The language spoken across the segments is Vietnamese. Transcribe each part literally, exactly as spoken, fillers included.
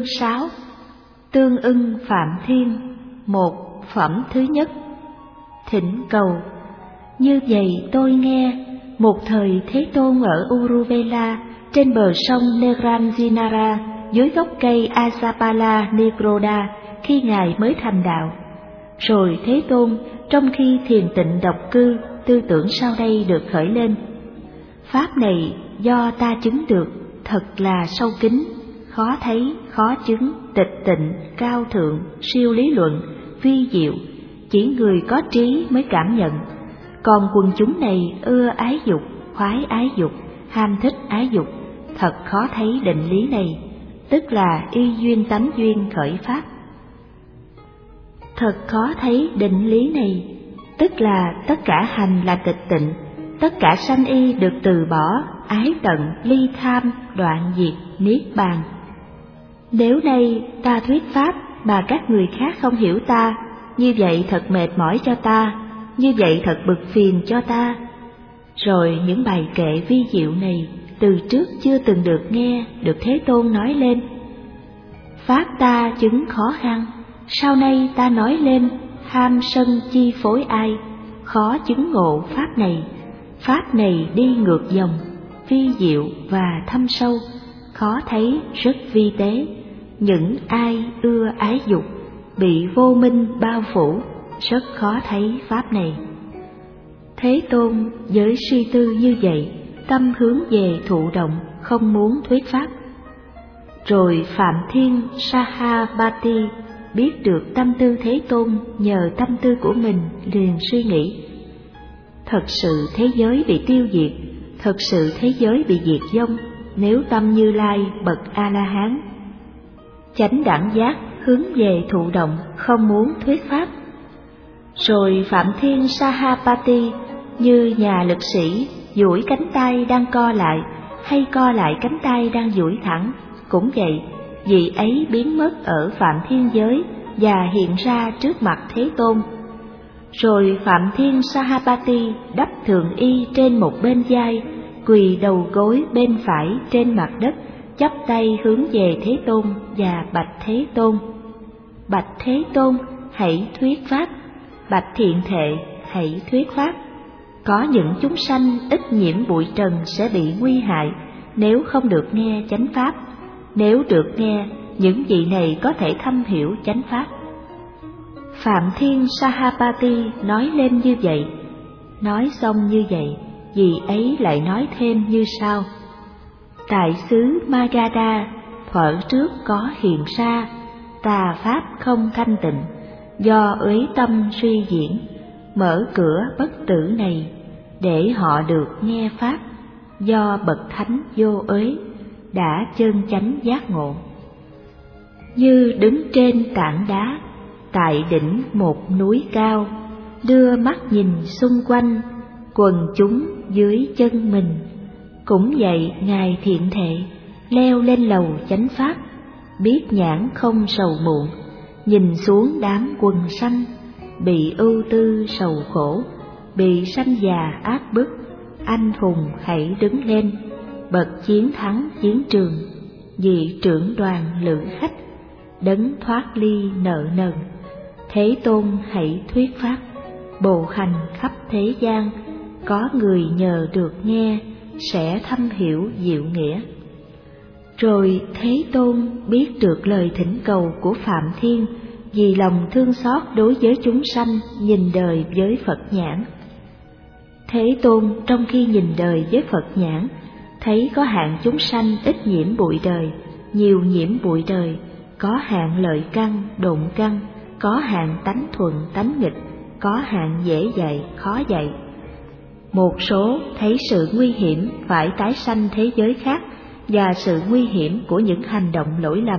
sáu. Tương ưng Phạm Thiên. Một. Phẩm thứ nhất. Thỉnh cầu. Như vậy tôi nghe, một thời Thế Tôn ở Uruvela, trên bờ sông Negranjinara, dưới gốc cây Asapala Nigroda, khi Ngài mới thành đạo. Rồi Thế Tôn, trong khi thiền tịnh độc cư, tư tưởng sau đây được khởi lên. Pháp này do ta chứng được, thật là sâu kín, khó thấy, khó chứng, tịch tịnh, cao thượng, siêu lý luận, vi diệu, chỉ người có trí mới cảm nhận. Còn quần chúng này ưa ái dục, khoái ái dục, ham thích ái dục, thật khó thấy định lý này, tức là y duyên tánh duyên khởi pháp. Thật khó thấy định lý này, tức là tất cả hành là tịch tịnh, tất cả sanh y được từ bỏ, ái tận, ly tham, đoạn diệt, niết bàn. Nếu nay ta thuyết pháp mà các người khác không hiểu ta, như vậy thật mệt mỏi cho ta, như vậy thật bực phiền cho ta. Rồi những bài kệ vi diệu này từ trước chưa từng được nghe, được Thế Tôn nói lên. Pháp ta chứng khó khăn, sau nay ta nói lên, ham sân chi phối ai, khó chứng ngộ pháp này. Pháp này đi ngược dòng, vi diệu và thâm sâu, khó thấy, rất vi tế. Những ai ưa ái dục, bị vô minh bao phủ, rất khó thấy pháp này. Thế Tôn với suy tư như vậy, tâm hướng về thụ động, không muốn thuyết pháp. Rồi Phạm Thiên Sahabati biết được tâm tư Thế Tôn, nhờ tâm tư của mình liền suy nghĩ. Thật sự thế giới bị tiêu diệt, thật sự thế giới bị diệt vong, nếu tâm Như Lai bậc A-la-hán. Chánh đẳng giác hướng về thụ động, không muốn thuyết pháp. Rồi Phạm Thiên Sahapati như nhà lực sĩ duỗi cánh tay đang co lại, hay co lại cánh tay đang duỗi thẳng, cũng vậy, vị ấy biến mất ở Phạm Thiên giới và hiện ra trước mặt Thế Tôn. Rồi Phạm Thiên Sahapati đắp thượng y trên một bên vai, quỳ đầu gối bên phải trên mặt đất, chắp tay hướng về Thế Tôn và bạch Thế Tôn. Bạch Thế Tôn, hãy thuyết pháp. Bạch Thiện Thệ, hãy thuyết pháp. Có những chúng sanh ít nhiễm bụi trần sẽ bị nguy hại nếu không được nghe chánh pháp. Nếu được nghe, những vị này có thể thâm hiểu chánh pháp. Phạm Thiên Sahapati nói lên như vậy. Nói xong như vậy, vị ấy lại nói thêm như sau. Tại xứ Magadha, thuở trước có hiện ra, tà pháp không thanh tịnh, do uế tâm suy diễn, mở cửa bất tử này, để họ được nghe pháp, do bậc thánh vô uế, đã chân chánh giác ngộ. Như đứng trên tảng đá, tại đỉnh một núi cao, đưa mắt nhìn xung quanh, quần chúng dưới chân mình. Cũng vậy Ngài Thiện Thệ, leo lên lầu chánh pháp, biết nhãn không sầu muộn, nhìn xuống đám quần sanh, bị ưu tư sầu khổ, bị sanh già áp bức, anh hùng hãy đứng lên, bậc chiến thắng chiến trường, vị trưởng đoàn lữ khách, đấng thoát ly nợ nần. Thế Tôn hãy thuyết pháp, bộ hành khắp thế gian, có người nhờ được nghe, sẽ thâm hiểu diệu nghĩa. Rồi Thế Tôn biết được lời thỉnh cầu của Phạm Thiên, vì lòng thương xót đối với chúng sanh, nhìn đời với Phật nhãn. Thế Tôn trong khi nhìn đời với Phật nhãn, thấy có hạng chúng sanh ít nhiễm bụi đời, nhiều nhiễm bụi đời, có hạng lợi căn, độn căn, có hạng tánh thuận, tánh nghịch, có hạng dễ dạy, khó dạy. Một số thấy sự nguy hiểm phải tái sanh thế giới khác và sự nguy hiểm của những hành động lỗi lầm.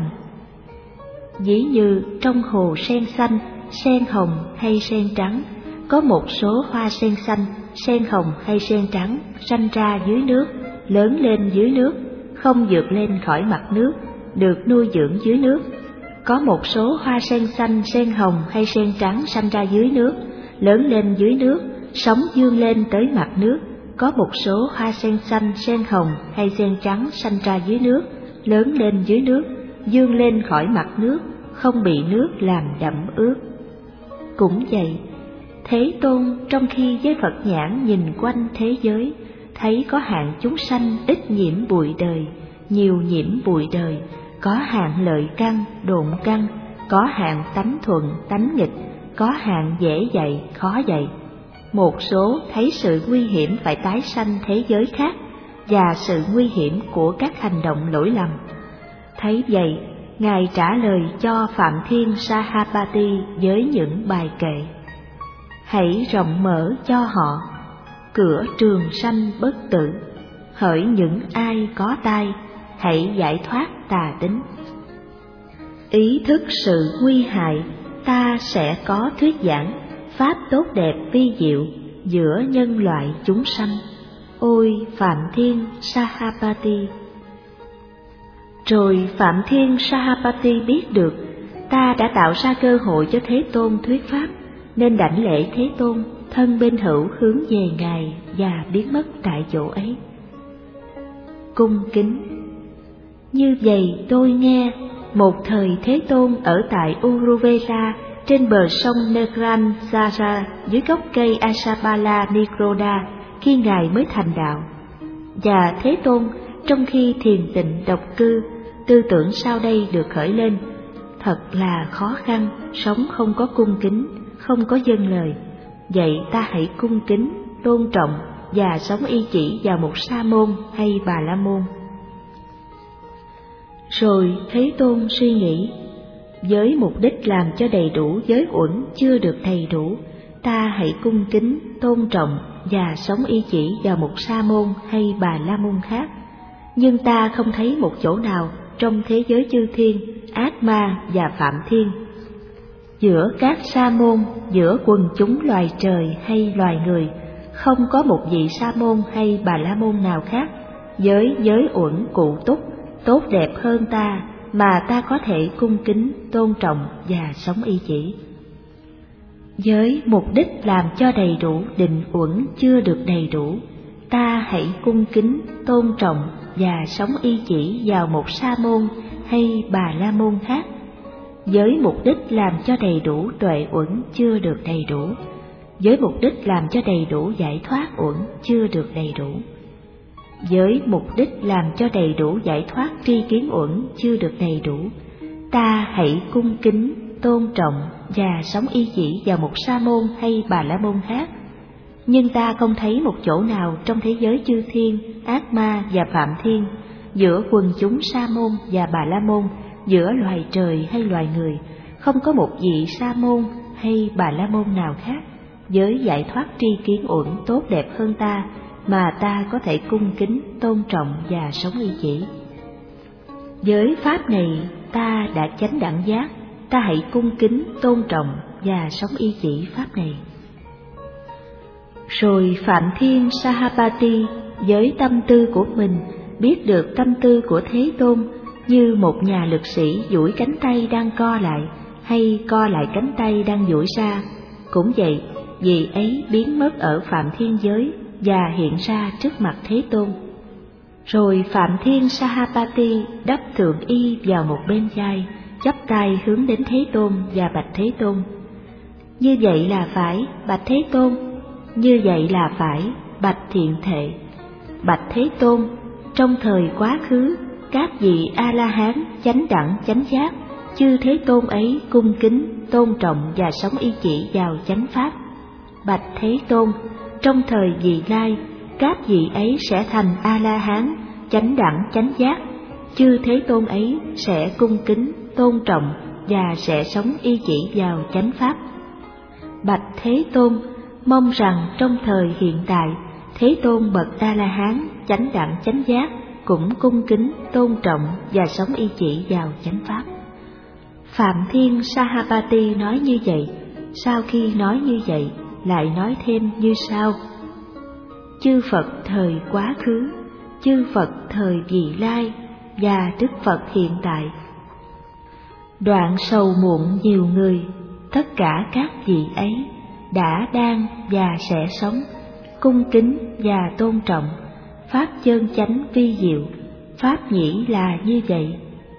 Ví như trong hồ sen xanh, sen hồng hay sen trắng, có một số hoa sen xanh, sen hồng hay sen trắng sanh ra dưới nước, lớn lên dưới nước, không vượt lên khỏi mặt nước, được nuôi dưỡng dưới nước. Có một số hoa sen xanh, sen hồng hay sen trắng sanh ra dưới nước, lớn lên dưới nước, sống vươn lên tới mặt nước. Có một số hoa sen xanh, sen hồng hay sen trắng sanh ra dưới nước, lớn lên dưới nước, vươn lên khỏi mặt nước, không bị nước làm đẫm ướt. Cũng vậy, Thế Tôn trong khi với Phật nhãn nhìn quanh thế giới, thấy có hạng chúng sanh ít nhiễm bụi đời, nhiều nhiễm bụi đời, có hạng lợi căn, độn căn, có hạng tánh thuận, tánh nghịch, có hạng dễ dạy, khó dạy. Một số thấy sự nguy hiểm phải tái sanh thế giới khác và sự nguy hiểm của các hành động lỗi lầm. Thấy vậy, Ngài trả lời cho Phạm Thiên Sahapati với những bài kệ: hãy rộng mở cho họ cửa trường sanh bất tử, hỡi những ai có tai, hãy giải thoát tà tính. Ý thức sự nguy hại, ta sẽ có thuyết giảng pháp tốt đẹp vi diệu giữa nhân loại chúng sanh. Ôi Phạm Thiên Sahapati! Rồi Phạm Thiên Sahapati biết được ta đã tạo ra cơ hội cho Thế Tôn thuyết pháp, nên đảnh lễ Thế Tôn, thân bên hữu hướng về Ngài và biến mất tại chỗ ấy. Cung kính. Như vậy tôi nghe, một thời Thế Tôn ở tại Uruvela trên bờ sông Negransara dưới gốc cây Asapala Nikroda khi Ngài mới thành đạo. Và Thế Tôn trong khi thiền tịnh độc cư, tư tưởng sau đây được khởi lên: thật là khó khăn, sống không có cung kính, không có dâng lời. Vậy ta hãy cung kính, tôn trọng và sống y chỉ vào một sa môn hay bà la môn. Rồi Thế Tôn suy nghĩ, với mục đích làm cho đầy đủ giới uẩn chưa được đầy đủ, ta hãy cung kính, tôn trọng và sống y chỉ vào một sa môn hay bà la môn khác. Nhưng ta không thấy một chỗ nào trong thế giới chư thiên, ác ma và phạm thiên, giữa các sa môn, giữa quần chúng loài trời hay loài người, không có một vị sa môn hay bà la môn nào khác với giới uẩn cụ túc, tốt đẹp hơn ta mà ta có thể cung kính, tôn trọng và sống y chỉ. Với mục đích làm cho đầy đủ định uẩn chưa được đầy đủ, ta hãy cung kính, tôn trọng và sống y chỉ vào một sa môn hay bà la môn khác. Với mục đích làm cho đầy đủ tuệ uẩn chưa được đầy đủ, với mục đích làm cho đầy đủ giải thoát uẩn chưa được đầy đủ, với mục đích làm cho đầy đủ giải thoát tri kiến uẩn chưa được đầy đủ, ta hãy cung kính, tôn trọng và sống y chỉ vào một sa môn hay bà la môn khác. Nhưng ta không thấy một chỗ nào trong thế giới chư thiên, ác ma và phạm thiên, giữa quần chúng sa môn và bà la môn, giữa loài trời hay loài người, không có một vị sa môn hay bà la môn nào khác với giải thoát tri kiến uẩn tốt đẹp hơn ta mà ta có thể cung kính, tôn trọng và sống y chỉ. Với pháp này ta đã chánh đẳng giác, ta hãy cung kính, tôn trọng và sống y chỉ pháp này. Rồi Phạm Thiên Sahapati với tâm tư của mình biết được tâm tư của Thế Tôn, như một nhà lực sĩ duỗi cánh tay đang co lại hay co lại cánh tay đang duỗi ra. Cũng vậy, vị ấy biến mất ở Phạm Thiên giới và hiện ra trước mặt Thế Tôn. Rồi Phạm Thiên Sahapati đắp thượng y vào một bên vai, chắp tay hướng đến Thế Tôn và bạch Thế Tôn: như vậy là phải, bạch Thế Tôn. Như vậy là phải, bạch Thiện Thệ. Bạch Thế Tôn, trong thời quá khứ, các vị A-la-hán chánh đẳng chánh giác, chư Thế Tôn ấy cung kính, tôn trọng và sống y chỉ vào chánh pháp. Bạch Thế Tôn, trong thời vị lai, các vị ấy sẽ thành A-la-hán chánh đẳng chánh giác, chư Thế Tôn ấy sẽ cung kính, tôn trọng và sẽ sống y chỉ vào chánh pháp. Bạch Thế Tôn, mong rằng trong thời hiện tại, Thế Tôn bậc A-la-hán chánh đẳng chánh giác cũng cung kính, tôn trọng và sống y chỉ vào chánh pháp. Phạm Thiên Sahapati nói như vậy. Sau khi nói như vậy, lại nói thêm như sau: chư Phật thời quá khứ, chư Phật thời vị lai và Đức Phật hiện tại, đoạn sầu muộn nhiều người, tất cả các vị ấy đã, đang và sẽ sống cung kính và tôn trọng pháp chân chánh vi diệu. Pháp nhĩ là như vậy,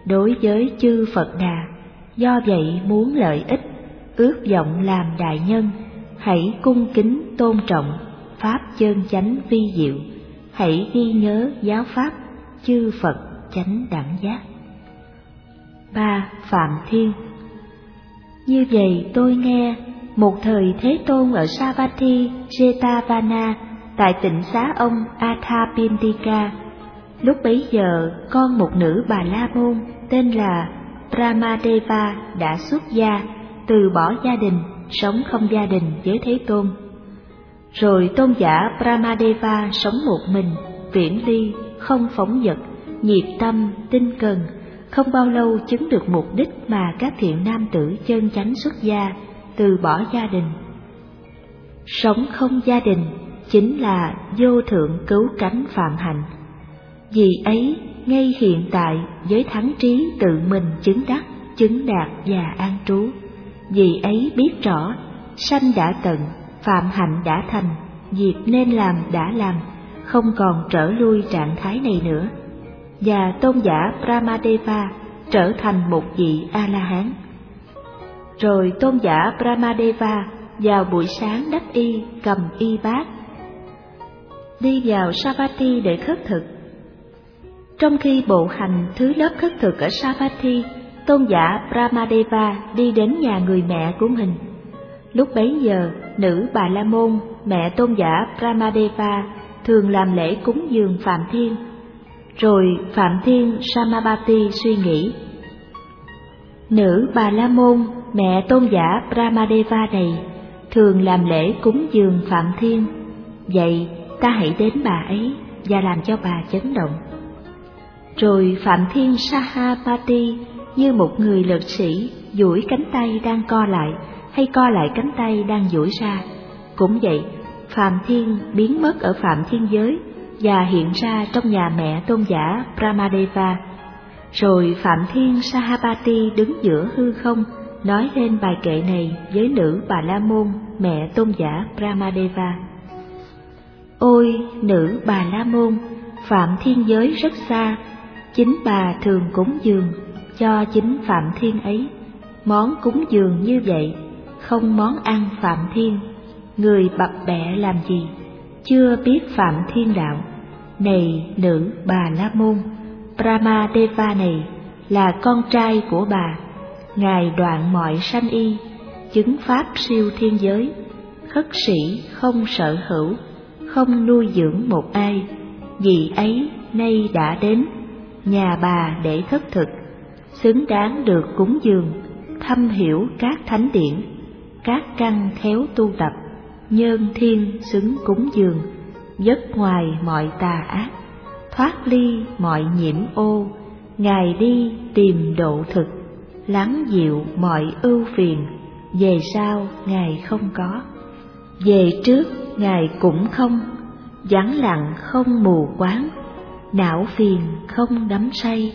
đối với chư Phật Đà, do vậy muốn lợi ích, ước vọng làm đại nhân, hãy cung kính tôn trọng pháp chân chánh vi diệu, hãy ghi nhớ giáo pháp chư Phật chánh đẳng giác. Ba. Phạm Thiên. Như vậy tôi nghe, một thời Thế Tôn ở Savatthi Jetavana tại tịnh xá ông Athapindika. Lúc bấy giờ, con một nữ Bà La Môn tên là Brahmadeva đã xuất gia, từ bỏ gia đình, sống không gia đình với Thế Tôn. Rồi tôn giả Brahmadeva sống một mình, viễn ly, không phóng dật, nhiệt tâm, tinh cần, không bao lâu chứng được mục đích mà các thiện nam tử chân chánh xuất gia, từ bỏ gia đình. Sống không gia đình chính là vô thượng cứu cánh phạm hạnh. Vì ấy, ngay hiện tại với thắng trí tự mình chứng đắc, chứng đạt và an trú. Vì ấy biết rõ, sanh đã tận, phạm hạnh đã thành, việc nên làm đã làm, không còn trở lui trạng thái này nữa. Và tôn giả Brahmadeva trở thành một vị A-la-hán. Rồi tôn giả Brahmadeva vào buổi sáng đắc y, cầm y bát, đi vào Savatthi để khất thực. Trong khi bộ hành thứ lớp khất thực ở Savatthi, tôn giả Brahmadeva đi đến nhà người mẹ của mình. Lúc bấy giờ, nữ Bà La Môn, mẹ tôn giả Brahmadeva, thường làm lễ cúng dường Phạm Thiên. Rồi Phạm Thiên Samabati suy nghĩ, nữ Bà La Môn, mẹ tôn giả Brahmadeva này, thường làm lễ cúng dường Phạm Thiên, vậy ta hãy đến bà ấy và làm cho bà chấn động. Rồi Phạm Thiên Sahapati như một người lực sĩ duỗi cánh tay đang co lại, hay co lại cánh tay đang duỗi ra. Cũng vậy, Phạm Thiên biến mất ở Phạm Thiên giới và hiện ra trong nhà mẹ tôn giả Brahmadeva. Rồi Phạm Thiên Sahapati đứng giữa hư không, nói lên bài kệ này với nữ Bà La Môn, mẹ tôn giả Brahmadeva. Ôi nữ Bà La Môn, Phạm Thiên giới rất xa, chính bà thường cúng dường cho chính Phạm Thiên ấy. Món cúng dường như vậy, không món ăn Phạm Thiên, người bập bẹ làm gì, chưa biết Phạm Thiên đạo. Này nữ Bà La Môn, Brahmadeva này là con trai của bà, ngài đoạn mọi sanh y, chứng pháp siêu thiên giới, khất sĩ không sở hữu, không nuôi dưỡng một ai. Vì ấy nay đã đến nhà bà để khất thực, xứng đáng được cúng dường, thâm hiểu các thánh điển, các căn khéo tu tập, nhân thiên xứng cúng dường, dứt ngoài mọi tà ác, thoát ly mọi nhiễm ô. Ngài đi tìm độ thực, lắng dịu mọi ưu phiền, về sau Ngài không có, về trước Ngài cũng không, vắng lặng không mù quáng, não phiền không đắm say.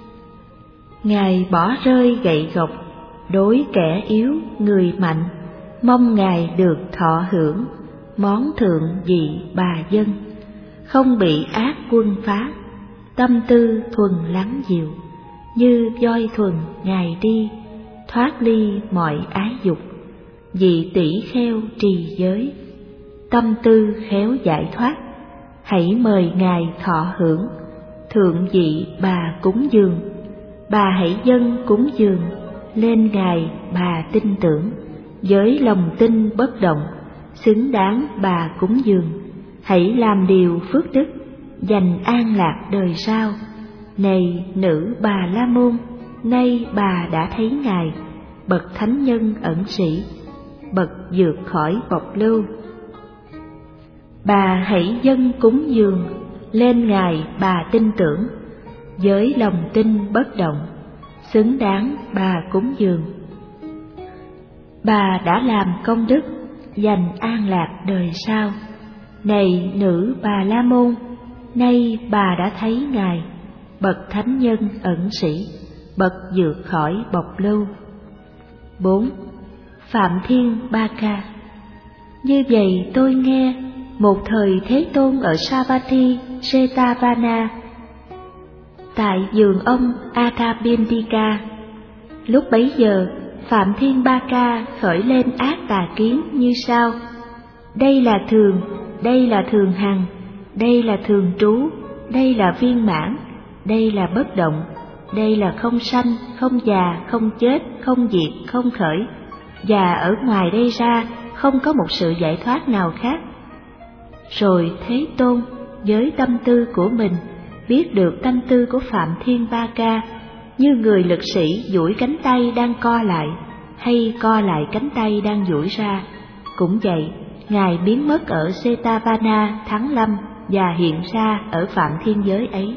Ngài bỏ rơi gậy gộc, đối kẻ yếu người mạnh, mong Ngài được thọ hưởng món thượng vị bà dân, không bị ác quân phá, tâm tư thuần lắng dịu, như voi thuần Ngài đi, thoát ly mọi ái dục, vì tỷ kheo trì giới, tâm tư khéo giải thoát. Hãy mời Ngài thọ hưởng thượng vị bà cúng dường, bà hãy dâng cúng dường lên Ngài bà tin tưởng, với lòng tin bất động, xứng đáng bà cúng dường. Hãy làm điều phước đức, dành an lạc đời sau. Này nữ Bà La Môn, nay bà đã thấy Ngài, bậc thánh nhân ẩn sĩ, bậc vượt khỏi bộc lưu. Bà hãy dâng cúng dường lên Ngài bà tin tưởng, với lòng tin bất động, xứng đáng bà cúng dường. Bà đã làm công đức, dành an lạc đời sau. Này nữ Bà La Môn, nay bà đã thấy Ngài, bậc thánh nhân ẩn sĩ, bậc vượt khỏi bộc lưu. Bốn. Phạm Thiên Ba Ca. Như vậy tôi nghe, một thời Thế Tôn ở Savatthi Jetavana tại vườn ông Athapindika. Lúc bấy giờ, Phạm Thiên Ba Ca khởi lên ác tà kiến như sau: đây là thường, đây là thường hằng, đây là thường trú, đây là viên mãn, đây là bất động, đây là không sanh, không già, không chết, không diệt, không khởi, và ở ngoài đây ra không có một sự giải thoát nào khác. Rồi Thế Tôn với tâm tư của mình biết được tâm tư của Phạm Thiên Ba Ca, như người lực sĩ duỗi cánh tay đang co lại, hay co lại cánh tay đang duỗi ra. Cũng vậy, Ngài biến mất ở Setavana tháng Lâm và hiện ra ở Phạm Thiên giới ấy.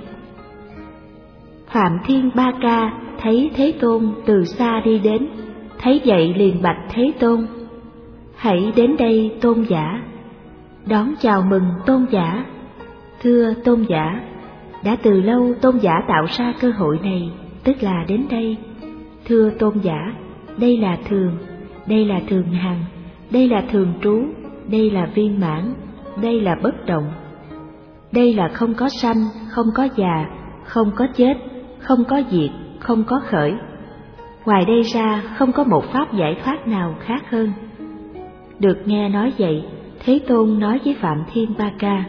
Phạm Thiên Ba Ca thấy Thế Tôn từ xa đi đến, thấy vậy liền bạch Thế Tôn: hãy đến đây Tôn giả. Đón chào mừng Tôn giả. Thưa Tôn giả, đã từ lâu Tôn giả tạo ra cơ hội này, tức là đến đây. Thưa Tôn giả, đây là thường, đây là thường hằng, đây là thường trú, đây là viên mãn, đây là bất động. Đây là không có sanh, không có già, không có chết, không có diệt, không có khởi. Ngoài đây ra không có một pháp giải thoát nào khác hơn. Được nghe nói vậy, Thế Tôn nói với Phạm Thiên Ba Ca: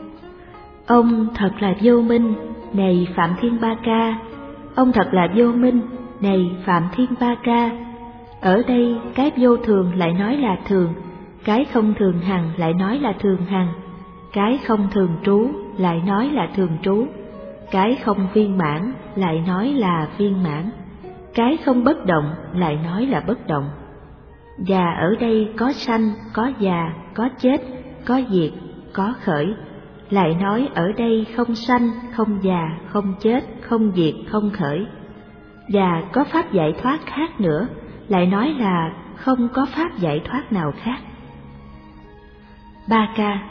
ông thật là vô minh, này Phạm Thiên Ba Ca. Ông thật là vô minh, này Phạm Thiên Ba Ca. Ở đây cái vô thường lại nói là thường, cái không thường hằng lại nói là thường hằng, cái không thường trú lại nói là thường trú, cái không viên mãn lại nói là viên mãn, cái không bất động lại nói là bất động. Và ở đây có sanh, có già, có chết, có diệt, có khởi, lại nói ở đây không sanh, không già, không chết, không diệt, không khởi. Và có pháp giải thoát khác nữa, lại nói là không có pháp giải thoát nào khác. Ba Ca: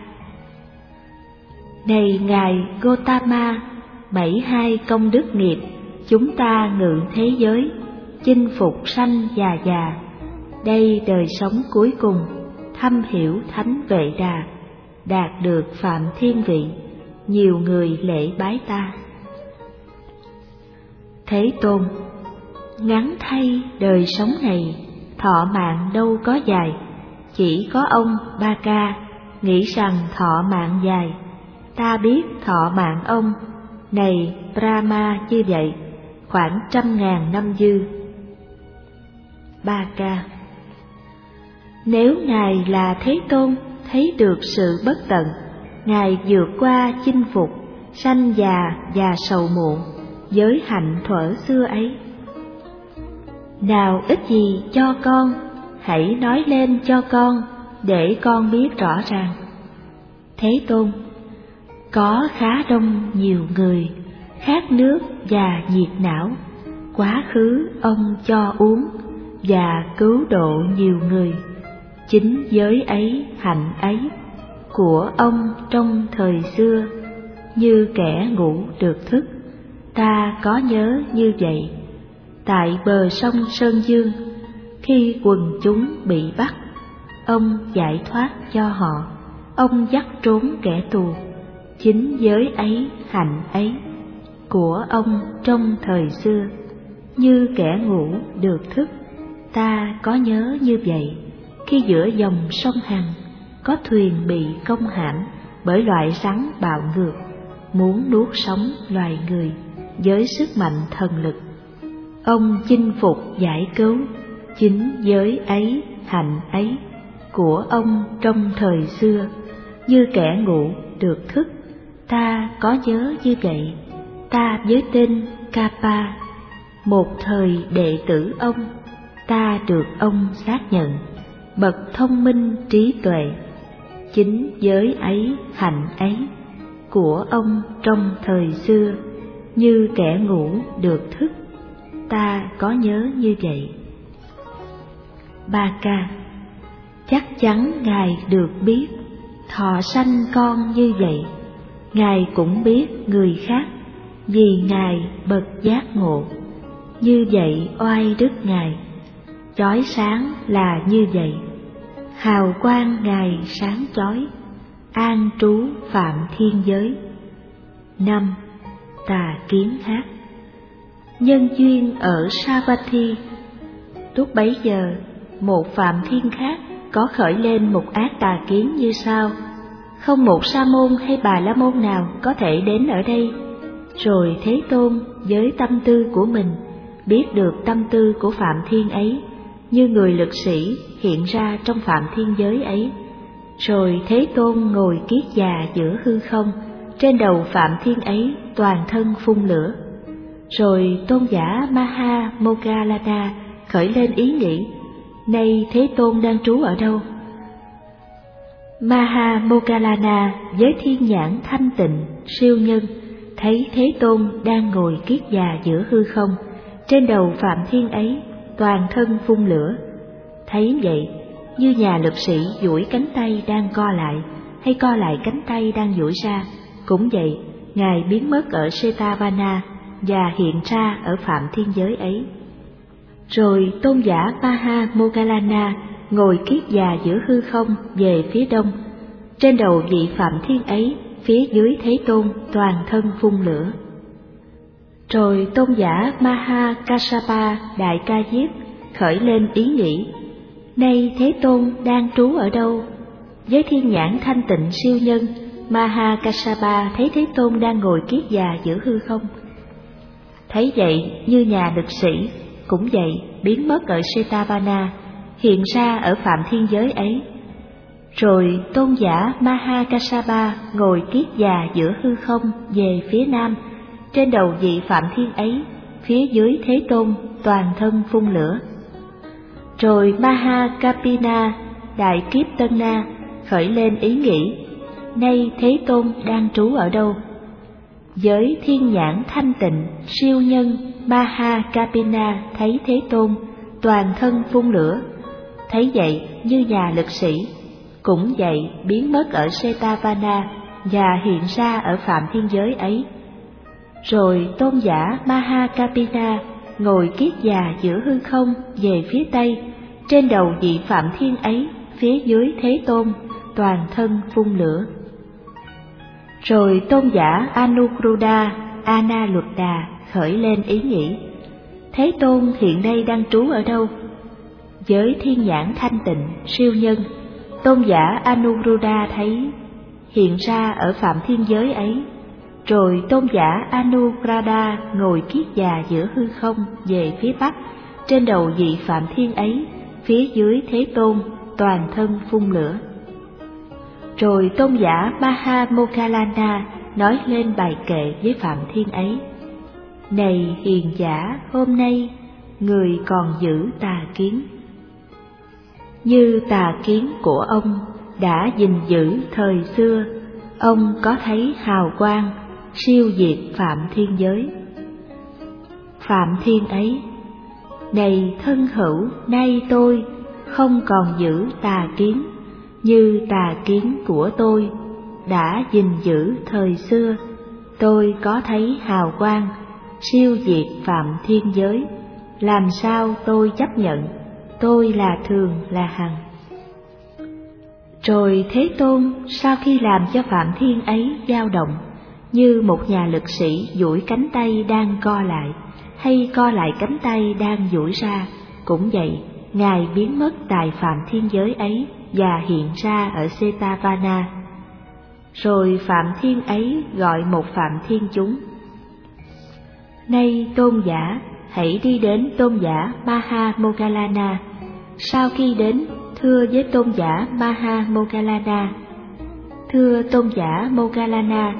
này Ngài Gotama, bảy hai công đức nghiệp, chúng ta ngự thế giới, chinh phục sanh già già. Đây đời sống cuối cùng, thâm hiểu thánh Vệ Đà, đạt được Phạm Thiên vị, nhiều người lễ bái ta. Thế Tôn: ngắn thay đời sống này, thọ mạng đâu có dài, chỉ có ông Ba Ca nghĩ rằng thọ mạng dài. Ta biết thọ mạng ông, này Brahma như vậy, khoảng trăm ngàn năm dư. Ba Ca: nếu Ngài là Thế Tôn, thấy được sự bất tận, Ngài vượt qua chinh phục sanh già và sầu muộn với hạnh thuở xưa ấy. Nào ít gì cho con, hãy nói lên cho con, để con biết rõ ràng. Thế Tôn: có khá đông nhiều người, khát nước và nhiệt não, quá khứ ông cho uống và cứu độ nhiều người. Chính giới ấy, hạnh ấy của ông trong thời xưa, như kẻ ngủ được thức, ta có nhớ như vậy. Tại bờ sông Sơn Dương, khi quần chúng bị bắt, ông giải thoát cho họ, ông dắt trốn kẻ tù. Chính giới ấy, hạnh ấy của ông trong thời xưa, như kẻ ngủ được thức, ta có nhớ như vậy. Khi giữa dòng sông Hằng có thuyền bị công hãm bởi loại rắn bạo ngược, muốn nuốt sống loài người với sức mạnh thần lực, ông chinh phục giải cứu. Chính giới ấy, hạnh ấy của ông trong thời xưa, như kẻ ngủ được thức, ta có nhớ như vậy. Ta với tên Kappa, một thời đệ tử ông, ta được ông xác nhận bậc thông minh trí tuệ. Chính giới ấy, hạnh ấy của ông trong thời xưa, như kẻ ngủ được thức, ta có nhớ như vậy. Ba Ca: chắc chắn Ngài được biết, thọ sanh con như vậy. Ngài cũng biết người khác, vì Ngài bậc giác ngộ. Như vậy oai đức Ngài, chói sáng là như vậy. Hào quang Ngài sáng chói, an trú Phạm Thiên giới. Năm. tà kiến khác. Nhân duyên ở Savatthi. Lúc bấy giờ, một Phạm Thiên khác có khởi lên một ác tà kiến như sau: không một sa môn hay bà la môn nào có thể đến ở đây. Rồi Thế Tôn với tâm tư của mình biết được tâm tư của Phạm Thiên ấy, như người lực sĩ hiện ra trong Phạm Thiên giới ấy. Rồi Thế Tôn ngồi kiết già giữa hư không, trên đầu Phạm Thiên ấy toàn thân phun lửa. Rồi tôn giả Maha Moggallana khởi lên ý nghĩ: nay Thế Tôn đang trú ở đâu? Maha Moggallana với thiên nhãn thanh tịnh siêu nhân thấy Thế Tôn đang ngồi kiết già giữa hư không, trên đầu Phạm Thiên ấy toàn thân phun lửa. Thấy vậy, như nhà lực sĩ duỗi cánh tay đang co lại, hay co lại cánh tay đang duỗi ra, cũng vậy, Ngài biến mất ở Setavana và hiện ra ở Phạm Thiên giới ấy. Rồi tôn giả Maha Moggallana ngồi kiết già giữa hư không về phía đông, trên đầu vị Phạm Thiên ấy, phía dưới Thế Tôn toàn thân phun lửa. Rồi tôn giả Maha Kassapa Đại Ca Diếp khởi lên ý nghĩ: nay Thế Tôn đang trú ở đâu? Với thiên nhãn thanh tịnh siêu nhân, Maha Kassapa thấy Thế Tôn đang ngồi kiết già giữa hư không. Thấy vậy, như nhà lực sĩ, cũng vậy, biến mất ở Setavana, hiện ra ở Phạm Thiên giới ấy. Rồi tôn giả Maha Kassapa ngồi kiết già giữa hư không về phía nam, trên đầu vị Phạm Thiên ấy, phía dưới Thế Tôn toàn thân phun lửa. Rồi Maha Kapina Đại Kiếp Tân Na khởi lên ý nghĩ: nay Thế Tôn đang trú ở đâu? Với thiên nhãn thanh tịnh siêu nhân, Maha Kapina thấy Thế Tôn toàn thân phun lửa. Thấy vậy, như nhà lực sĩ, cũng vậy, biến mất ở Setavana và hiện ra ở Phạm Thiên giới ấy. Rồi tôn giả Maha Kapina ngồi kiết già giữa hư không về phía tây, trên đầu vị Phạm Thiên ấy, phía dưới Thế Tôn toàn thân phun lửa. Rồi tôn giả Anuruddha Analuddha khởi lên ý nghĩ: Thế Tôn hiện nay đang trú ở đâu? Với thiên nhãn thanh tịnh siêu nhân, tôn giả Anuruddha thấy hiện ra ở Phạm Thiên giới ấy. Rồi tôn giả Anuruddha ngồi kiết già giữa hư không về phía bắc, trên đầu vị Phạm Thiên ấy, phía dưới Thế Tôn toàn thân phun lửa. Rồi tôn giả Maha Moggallana nói lên bài kệ với Phạm Thiên ấy: này hiền giả, hôm nay người còn giữ tà kiến, như tà kiến của ông đã gìn giữ thời xưa. Ông có thấy hào quang siêu diệt Phạm Thiên giới. Phạm Thiên ấy: này thân hữu, nay tôi không còn giữ tà kiến, như tà kiến của tôi đã gìn giữ thời xưa. Tôi có thấy hào quang siêu diệt Phạm Thiên giới, làm sao tôi chấp nhận tôi là thường là hằng. Rồi Thế Tôn sau khi làm cho Phạm Thiên ấy dao động, như một nhà lực sĩ duỗi cánh tay đang co lại, hay co lại cánh tay đang duỗi ra, cũng vậy, Ngài biến mất tại Phạm Thiên giới ấy và hiện ra ở Setavana. Rồi Phạm Thiên ấy gọi một Phạm Thiên chúng: nay tôn giả, hãy đi đến tôn giả Maha Moggallana. Sau khi đến, thưa với tôn giả Maha Moggallana: thưa tôn giả Moggallana,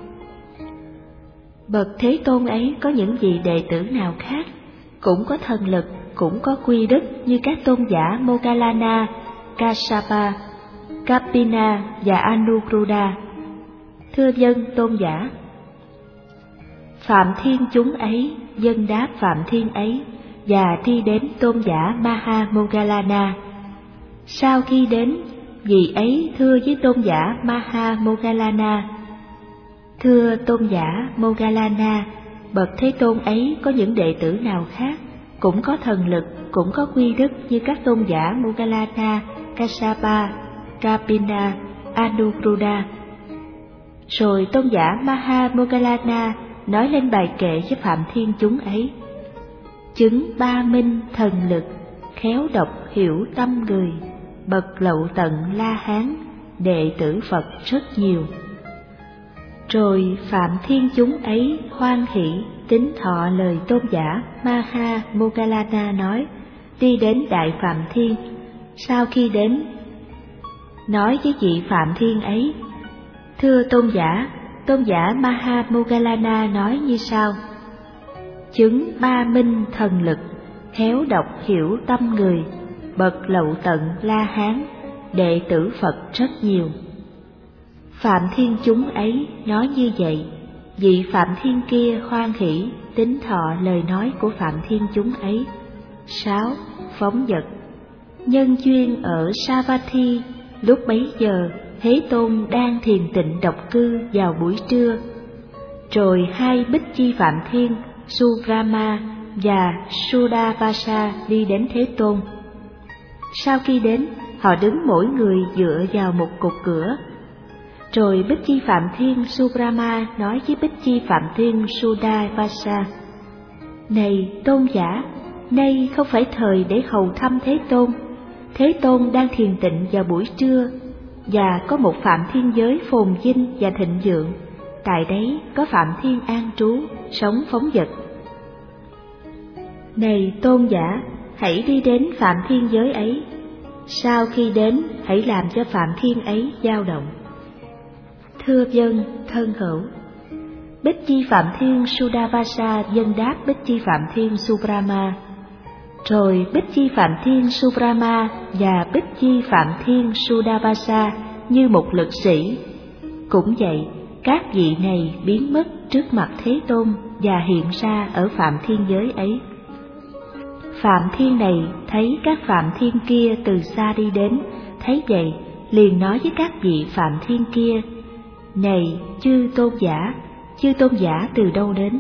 bậc Thế Tôn ấy có những vị đệ tử nào khác, cũng có thần lực, cũng có quy đức như các tôn giả Moggallana, Kassapa, Kapina và Anuruddha? Thưa dân tôn giả. Phạm Thiên chúng ấy dân đáp Phạm Thiên ấy và đi đến tôn giả Maha Moggallana. Sau khi đến, vị ấy thưa với tôn giả Maha Moggallana: thưa tôn giả Moggallana, bậc Thế Tôn ấy có những đệ tử nào khác, cũng có thần lực, cũng có quy đức như các tôn giả Moggallana, Kassapa, Kapina, Anuruddha? Rồi tôn giả Maha Moggallana nói lên bài kệ với Phạm Thiên chúng ấy. Chứng ba minh thần lực, khéo độc hiểu tâm người, bậc lậu tận La Hán, đệ tử Phật rất nhiều. Rồi Phạm Thiên chúng ấy hoan hỷ tín thọ lời tôn giả Maha Moggallana nói, đi đến Đại Phạm Thiên. Sau khi đến, nói với vị Phạm Thiên ấy, thưa tôn giả, tôn giả Maha Moggallana nói như sau: chứng ba minh thần lực, khéo độc hiểu tâm người, bậc lậu tận La Hán, đệ tử Phật rất nhiều. Phạm Thiên chúng ấy nói như vậy, vị Phạm Thiên kia hoan hỷ tín thọ lời nói của Phạm Thiên chúng ấy. Sáu. Phóng dật. Nhân duyên ở Savatthi, lúc bấy giờ Thế Tôn đang thiền tịnh độc cư vào buổi trưa. Rồi hai Bích Chi Phạm Thiên, Subrama và Sudavasa đi đến Thế Tôn. Sau khi đến, họ đứng mỗi người dựa vào một cột cửa. Rồi Bích Chi Phạm Thiên Subrama nói với Bích Chi Phạm Thiên Sudavasa: này tôn giả, nay không phải thời để hầu thăm Thế Tôn. Thế Tôn đang thiền tịnh vào buổi trưa, và có một Phạm Thiên giới phồn vinh và thịnh vượng. Tại đấy có Phạm Thiên an trú, sống phóng dật. Này tôn giả, hãy đi đến Phạm Thiên giới ấy. Sau khi đến, hãy làm cho Phạm Thiên ấy dao động. Thưa vâng, thân hữu. Bích Chi Phạm Thiên Sudavasa vâng đáp Bích Chi Phạm Thiên Subrama. Rồi Bích Chi Phạm Thiên Subrama và Bích Chi Phạm Thiên Sudavasa như một lực sĩ. Cũng vậy, các vị này biến mất trước mặt Thế Tôn và hiện ra ở Phạm Thiên giới ấy. Phạm Thiên này thấy các Phạm Thiên kia từ xa đi đến, thấy vậy liền nói với các vị Phạm Thiên kia: này chư tôn giả, chư tôn giả từ đâu đến?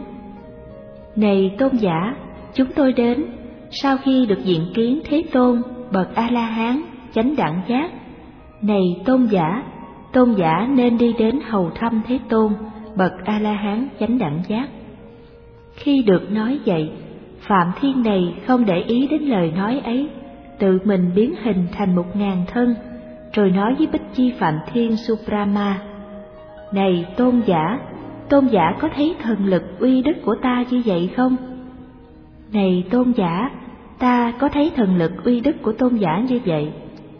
Này tôn giả, chúng tôi đến sau khi được diện kiến Thế Tôn, bậc A-la-hán, chánh đẳng giác. Này tôn giả, tôn giả nên đi đến hầu thăm Thế Tôn, bậc A-la-hán, chánh đẳng giác. Khi được nói vậy, Phạm Thiên này không để ý đến lời nói ấy, tự mình biến hình thành một ngàn thân, rồi nói với Bích Chi Phạm Thiên Subrama: này tôn giả, tôn giả có thấy thần lực uy đức của ta như vậy không? Này tôn giả, ta có thấy thần lực uy đức của tôn giả như vậy.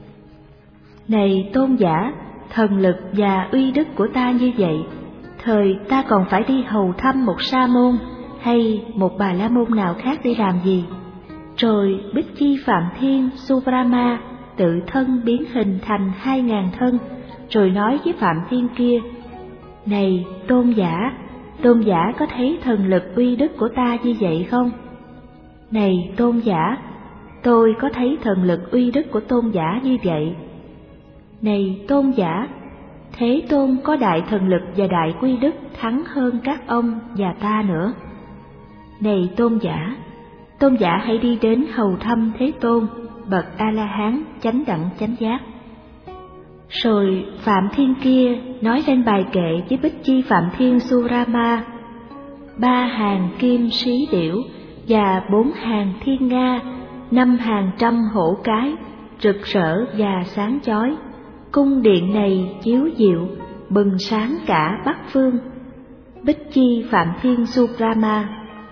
Này tôn giả, thần lực và uy đức của ta như vậy, thời ta còn phải đi hầu thăm một sa môn hay một bà la môn nào khác để làm gì? Rồi Bích Chi Phạm Thiên Subrama tự thân biến hình thành hai ngàn thân, rồi nói với Phạm Thiên kia: này tôn giả, tôn giả có thấy thần lực uy đức của ta như vậy không? Này tôn giả, tôi có thấy thần lực uy đức của tôn giả như vậy. Này tôn giả, Thế Tôn có đại thần lực và đại quy đức thắng hơn các ông và ta nữa. Này tôn giả, tôn giả hãy đi đến hầu thăm Thế Tôn, bậc A-la-hán, chánh đẳng chánh giác. Rồi Phạm Thiên kia nói lên bài kệ với Bích Chi Phạm Thiên Surama: ba hàng kim sĩ điểu và bốn hàng thiên nga, năm hàng trăm hổ cái, rực rỡ và sáng chói. Cung điện này chiếu diệu, bừng sáng cả Bắc phương. Bích Chi Phạm Thiên Surama: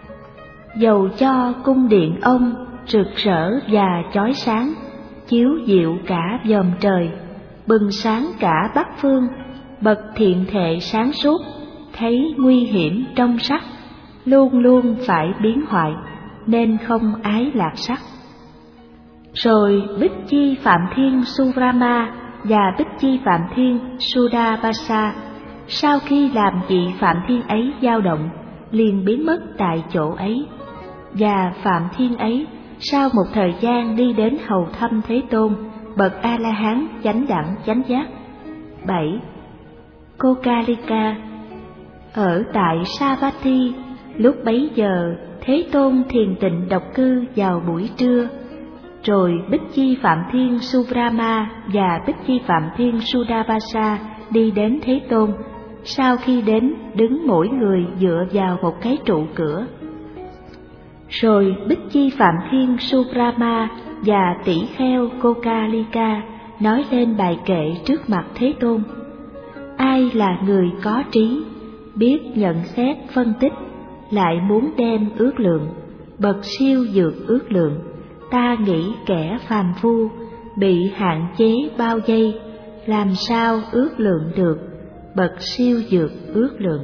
dầu cho cung điện ông rực rỡ và chói sáng, chiếu diệu cả vòm trời, bừng sáng cả Bắc phương, bậc thiện thệ sáng suốt, thấy nguy hiểm trong sắc, luôn luôn phải biến hoại, nên không ái lạc sắc. Rồi Bích Chi Phạm Thiên Surama và Bích Chi Phạm Thiên Sudavasa sau khi làm vị Phạm Thiên ấy dao động, liền biến mất tại chỗ ấy. Và Phạm Thiên ấy sau một thời gian đi đến hầu thăm Thế Tôn, bậc A-la-hán, chánh đẳng chánh giác. Bảy. Kokalika. Ở tại Savatthi, lúc bấy giờ Thế Tôn thiền tịnh độc cư vào buổi trưa. Rồi Bích Chi Phạm Thiên Subrama và Bích Chi Phạm Thiên Sudavasa đi đến Thế Tôn, sau khi đến đứng mỗi người dựa vào một cái trụ cửa. Rồi Bích Chi Phạm Thiên Subrahma và tỷ kheo Kokalika nói lên bài kệ trước mặt Thế Tôn. Ai là người có trí, biết nhận xét phân tích, lại muốn đem ước lượng, bậc siêu vượt ước lượng, ta nghĩ kẻ phàm phu, bị hạn chế bao giây, làm sao ước lượng được, bậc siêu vượt ước lượng.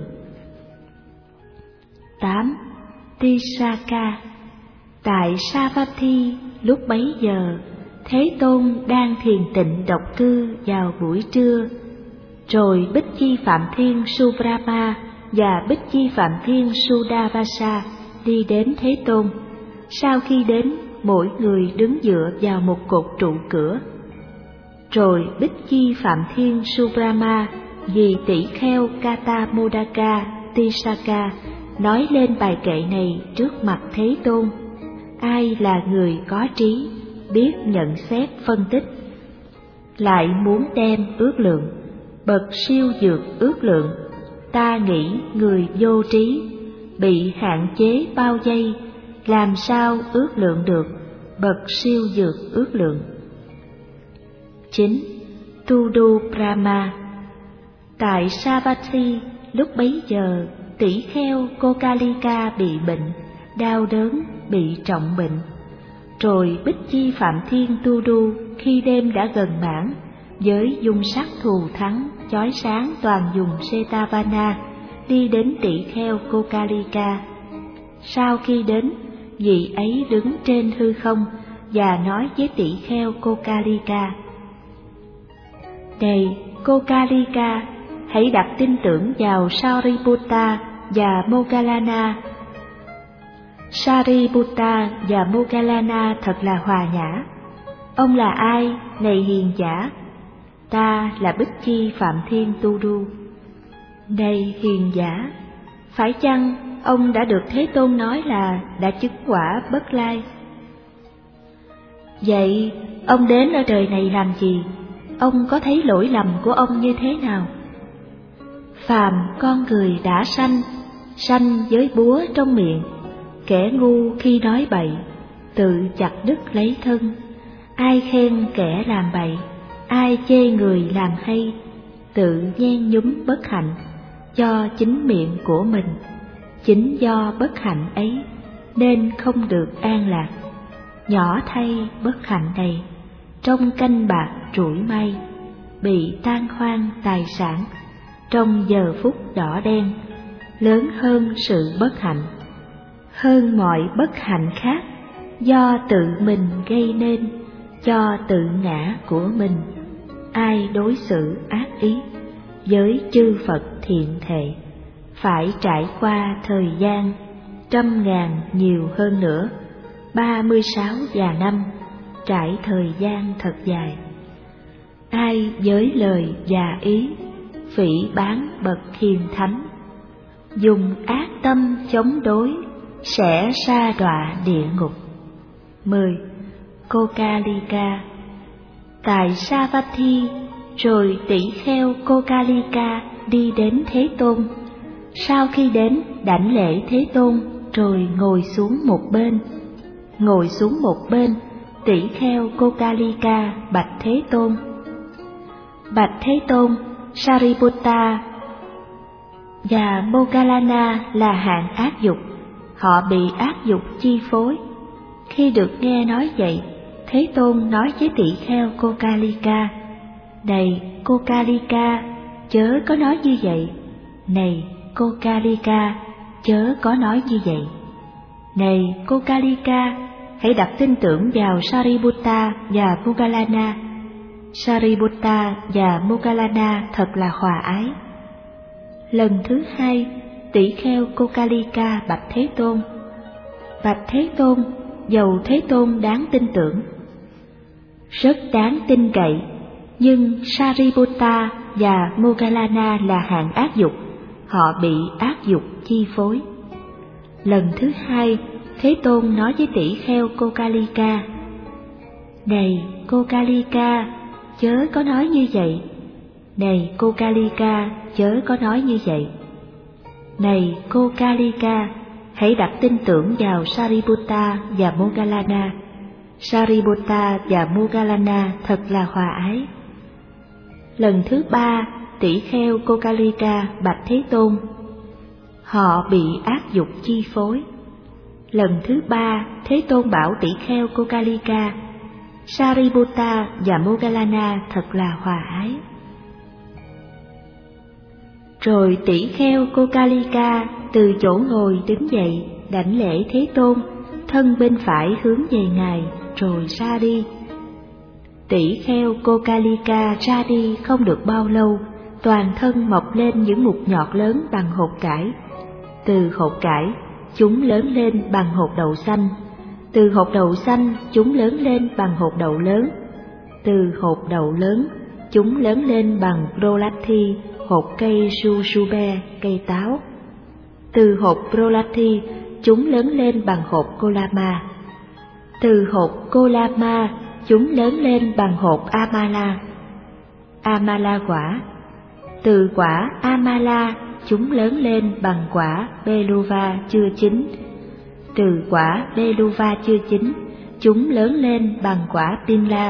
tám. Tisaka. Tại Savatthi lúc bấy giờ, Thế Tôn đang thiền tịnh độc cư vào buổi trưa. Rồi Bích Chi Phạm Thiên Subrahma và Bích Chi Phạm Thiên Sudavasa đi đến Thế Tôn. Sau khi đến, mỗi người đứng dựa vào một cột trụ cửa. Rồi Bích Chi Phạm Thiên Subrahma vì tỷ kheo Katamodaka Tisaka nói lên bài kệ này trước mặt Thế Tôn. Ai là người có trí, biết nhận xét phân tích, lại muốn đem ước lượng, bậc siêu vượt ước lượng, ta nghĩ người vô trí, bị hạn chế bao giây, làm sao ước lượng được, bậc siêu vượt ước lượng. chín. Tudu Brahma. Tại Savatthi lúc bấy giờ, tỷ kheo Kokalika bị bệnh, đau đớn, bị trọng bệnh. Rồi Bích Chi Phạm Thiên Tudu khi đêm đã gần mãn, với dung sắc thù thắng, chói sáng toàn dùng Setavana, đi đến tỷ kheo Kokalika. Sau khi đến, vị ấy đứng trên hư không và nói với tỷ kheo Kokalika: Này Kokalika, hãy đặt tin tưởng vào Sariputta và Moggallana. Sariputta và Moggallana thật là hòa nhã. Ông là ai, này hiền giả? Ta là Bích Chi Phạm Thiên Tudu. Này hiền giả, phải chăng ông đã được Thế Tôn nói là đã chứng quả bất lai? Vậy ông đến ở đời này làm gì? Ông có thấy lỗi lầm của ông như thế nào? Phàm con người đã sanh, sanh với búa trong miệng, kẻ ngu khi nói bậy, tự chặt đứt lấy thân. Ai khen kẻ làm bậy, ai chê người làm hay, tự nhen nhúm bất hạnh do chính miệng của mình. Chính do bất hạnh ấy nên không được an lạc. Nhỏ thay bất hạnh này, trong canh bạc trũi may, bị tan hoang tài sản, trong giờ phút đỏ đen, lớn hơn sự bất hạnh, hơn mọi bất hạnh khác do tự mình gây nên, cho tự ngã của mình. Ai đối xử ác ý với chư Phật thiện thệ, phải trải qua thời gian trăm ngàn nhiều hơn nữa, ba mươi sáu già năm, trải thời gian thật dài. Ai với lời và ý phỉ báng bậc hiền thánh, dùng ác tâm chống đối, sẽ sa đọa địa ngục. mười. Kokalika. Tại Savatthi, rồi tỷ kheo Kokalika đi đến Thế Tôn. Sau khi đến, đảnh lễ Thế Tôn, rồi ngồi xuống một bên. Ngồi xuống một bên, tỷ kheo Kokalika bạch Thế Tôn: Bạch Thế Tôn, Sariputta và Moggallana là hạng ác dục, họ bị ác dục chi phối. Khi được nghe nói vậy, Thế Tôn nói với tỷ kheo Kokalika: Này Kokalika, chớ có nói như vậy. Này Kokalika, chớ có nói như vậy. Này Kokalika, hãy đặt tin tưởng vào Sariputta và Moggallana. Sariputta và Moggallana thật là hòa ái. Lần thứ hai, tỷ kheo Kokalika bạch Thế Tôn: Bạch Thế Tôn, dầu Thế Tôn đáng tin tưởng, rất đáng tin cậy, nhưng Sariputta và Moggallana là hạng ác dục, họ bị ác dục chi phối. Lần thứ hai, Thế Tôn nói với tỷ kheo Kokalika: Này Kokalika, chớ có nói như vậy. Này cô Kalika, chớ có nói như vậy. Này cô Kalika, hãy đặt tin tưởng vào Sariputta và Moggallana. Sariputta và Moggallana thật là hòa ái. Lần thứ ba, tỷ kheo cô Kalika bạch Thế Tôn. Họ bị ác dục chi phối. Lần thứ ba, Thế Tôn bảo tỷ kheo cô Kalika, Sariputta và Moggallana thật là hòa ái. Rồi tỷ kheo cô Kalika từ chỗ ngồi đứng dậy, đảnh lễ Thế Tôn, thân bên phải hướng về Ngài, rồi ra đi. Tỷ kheo cô Kalika ra đi không được bao lâu, toàn thân mọc lên những mụn nhọt lớn bằng hột cải. Từ hột cải, chúng lớn lên bằng hột đậu xanh. Từ hột đậu xanh, chúng lớn lên bằng hột đậu lớn. Từ hột đậu lớn, chúng lớn lên bằng prolathi, hột cây jujube, cây táo. Từ hột prolathi, chúng lớn lên bằng hột kolama. Từ hột kolama, chúng lớn lên bằng hột amala. Amala quả. Từ quả amala, chúng lớn lên bằng quả beluva chưa chín. Từ quả beluva chưa chín, chúng lớn lên bằng quả pinla.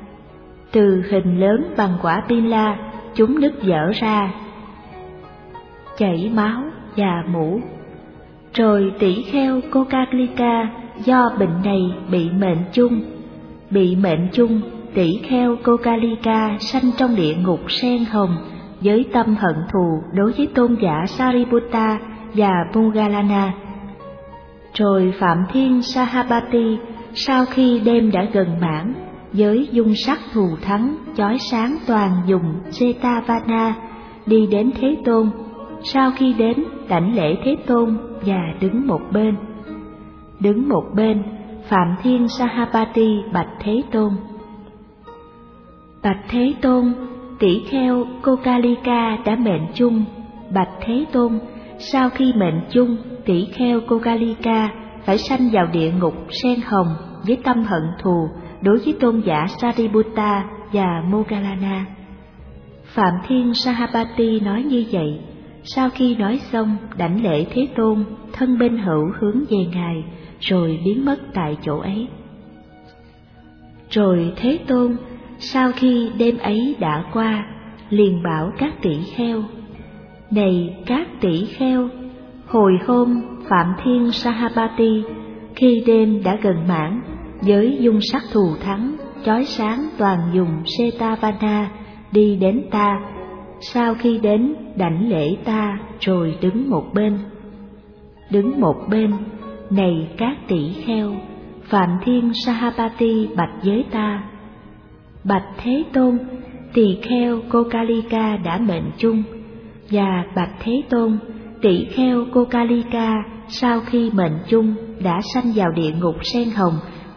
Từ hình lớn bằng quả pinla, chúng nứt vỡ ra, chảy máu và mủ. Rồi tỷ kheo cô Kalika do bệnh này bị mệnh chung. Bị mệnh chung, tỷ kheo cô Kalika sanh trong địa ngục sen hồng với tâm hận thù đối với tôn giả Sariputta và Moggallana. Rồi Phạm Thiên Sahabati sau khi đêm đã gần mãn, với dung sắc thù thắng chói sáng toàn dùng Jetavana đi đến Thế Tôn. Sau khi đến, đảnh lễ Thế Tôn và đứng một bên. Đứng một bên, Phạm Thiên Sahabati bạch Thế Tôn. Bạch Thế Tôn, tỷ kheo cô Kalika đã mệnh chung. Bạch Thế Tôn, sau khi mệnh chung, tỷ kheo cô Kalika phải sanh vào địa ngục sen hồng với tâm hận thù đối với tôn giả Sariputta và Moggallana. Phạm Thiên Sahabati nói như vậy. Sau khi nói xong, đảnh lễ Thế Tôn, thân bên hữu hướng về Ngài, rồi biến mất tại chỗ ấy. Rồi Thế Tôn, sau khi đêm ấy đã qua, liền bảo các tỷ kheo: Này các tỷ kheo, hồi hôm Phạm Thiên Sahabati khi đêm đã gần mãn, với dung sắc thù thắng chói sáng toàn dùng Jetavana đi đến ta. Sau khi đến, đảnh lễ ta rồi đứng một bên. Đứng một bên, này các tỷ kheo, Phạm Thiên Sahabati bạch với ta: Bạch Thế Tôn, tỳ kheo cô Kalika đã mệnh chung. Và bạch Thế Tôn, tỷ kheo cô Kalika sau khi mệnh chung đã sanh vào địa ngục sen hồng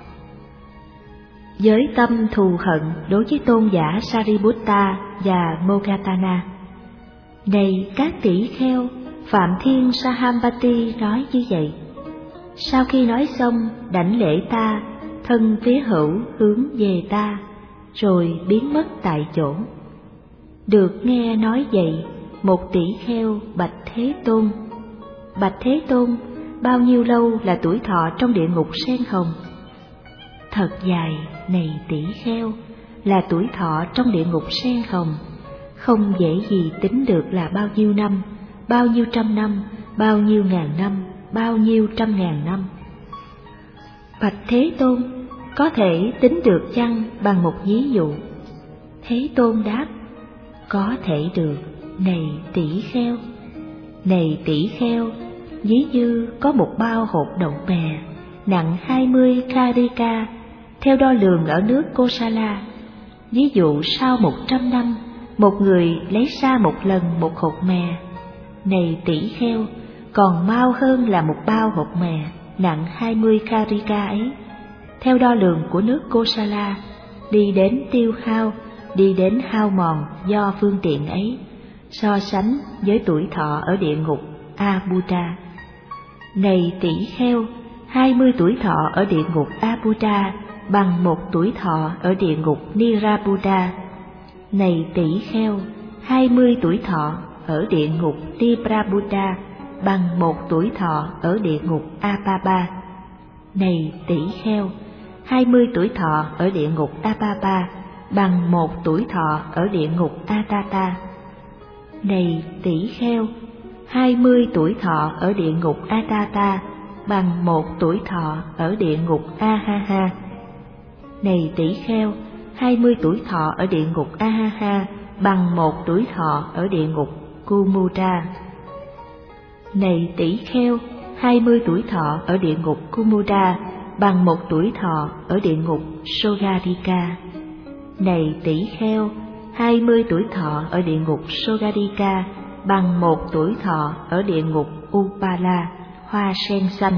với tâm thù hận đối với tôn giả Sariputta và Moggallana. Này các tỷ kheo, Phạm Thiên Sahabati nói như vậy. Sau khi nói xong, đảnh lễ ta, thân phía hữu hướng về ta, rồi biến mất tại chỗ. Được nghe nói vậy, một tỷ kheo bạch Thế Tôn: Bạch Thế Tôn, bao nhiêu lâu là tuổi thọ trong địa ngục sen hồng? Thật dài, này tỷ kheo, là tuổi thọ trong địa ngục sen hồng, không dễ gì tính được là bao nhiêu năm, bao nhiêu trăm năm, bao nhiêu ngàn năm, bao nhiêu trăm ngàn năm. Bạch Thế Tôn, có thể tính được chăng bằng một ví dụ? Thế Tôn đáp: Có thể được, này tỷ kheo. Này tỷ kheo, ví như có một bao hột đậu bè nặng hai mươi karika, theo đo lường ở nước Kosala. Ví dụ sau một trăm năm, một người lấy ra một lần một hột mè. Này tỷ kheo, còn mau hơn là một bao hột mè nặng hai mươi karika ấy, theo đo lường của nước Kosala, đi đến tiêu hao, đi đến hao mòn do phương tiện ấy, so sánh với tuổi thọ ở địa ngục Abuta. Này tỷ kheo, hai mươi tuổi thọ ở địa ngục Abuta bằng một tuổi thọ ở địa ngục Nirabuda. Này tỷ kheo, hai mươi tuổi thọ ở địa ngục Tiprabuddha bằng một tuổi thọ ở địa ngục Apapa. Này tỷ kheo, hai mươi tuổi thọ ở địa ngục Apapa bằng một tuổi thọ ở địa ngục Atata. Này tỷ kheo, hai mươi tuổi thọ ở địa ngục Atata bằng một tuổi thọ ở địa ngục Ahaha. Này tỷ kheo, hai mươi tuổi thọ ở địa ngục Ahaha bằng một tuổi thọ ở địa ngục Kumura. Này tỷ kheo, hai mươi tuổi thọ ở địa ngục Kumura bằng một tuổi thọ ở địa ngục Sogadika. Này tỷ kheo, hai mươi tuổi thọ ở địa ngục Sogadika bằng một tuổi thọ ở địa ngục Upala, hoa sen xanh.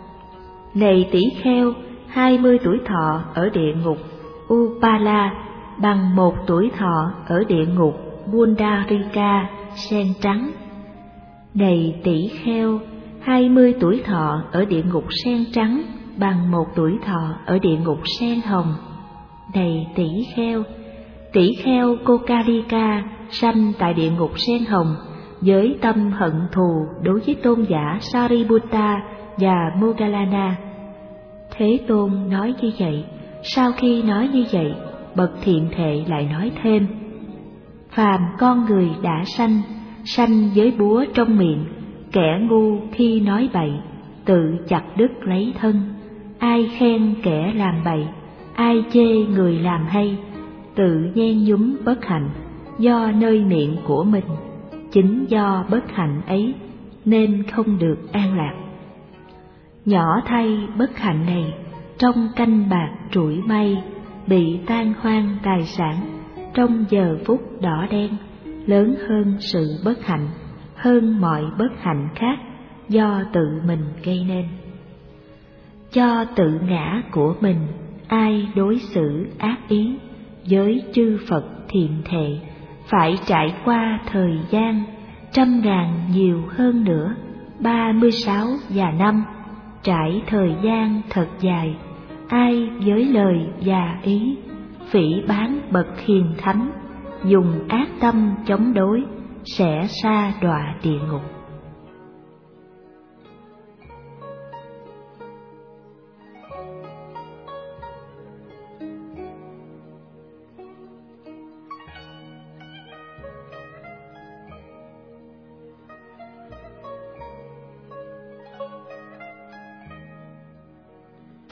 Này tỷ kheo, hai mươi tuổi thọ ở địa ngục Upala bằng một tuổi thọ ở địa ngục Pundarika, sen trắng. Này tỷ kheo, hai mươi tuổi thọ ở địa ngục sen trắng bằng một tuổi thọ ở địa ngục sen hồng. Này tỷ kheo, tỷ kheo Kokarika sanh tại địa ngục sen hồng với tâm hận thù đối với tôn giả Sariputta và Moggallana. Thế Tôn nói như vậy. Sau khi nói như vậy, bậc thiện thệ lại nói thêm: phàm con người đã sanh, sanh với búa trong miệng, kẻ ngu khi nói bậy, tự chặt đứt lấy thân. Ai khen kẻ làm bậy, ai chê người làm hay, tự nhen nhúm bất hạnh do nơi miệng của mình. Chính do bất hạnh ấy nên không được an lạc. Nhỏ thay bất hạnh này, trong canh bạc trụi mây, bị tan hoang tài sản, trong giờ phút đỏ đen, lớn hơn sự bất hạnh, hơn mọi bất hạnh khác do tự mình gây nên. Cho tự ngã của mình, ai đối xử ác ý với chư Phật thiện thệ, phải trải qua thời gian trăm ngàn nhiều hơn nữa, ba mươi sáu và năm, trải thời gian thật dài. Ai với lời và ý phỉ báng bậc hiền thánh, dùng ác tâm chống đối, sẽ sa đọa địa ngục.